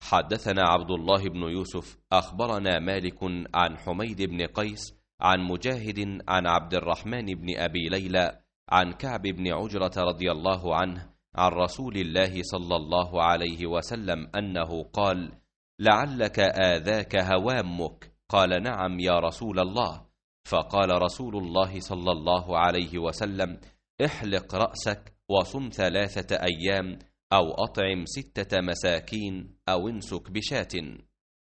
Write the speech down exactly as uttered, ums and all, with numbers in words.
حدثنا عبد الله بن يوسف أخبرنا مالك عن حميد بن قيس عن مجاهد عن عبد الرحمن بن أبي ليلى عن كعب بن عجرة رضي الله عنه عن رسول الله صلى الله عليه وسلم أنه قال: لعلك آذاك هوامك؟ قال: نعم يا رسول الله. فقال رسول الله صلى الله عليه وسلم: احلق رأسك وصم ثلاثة أيام، أو أطعم ستة مساكين، أو انسك بشاة.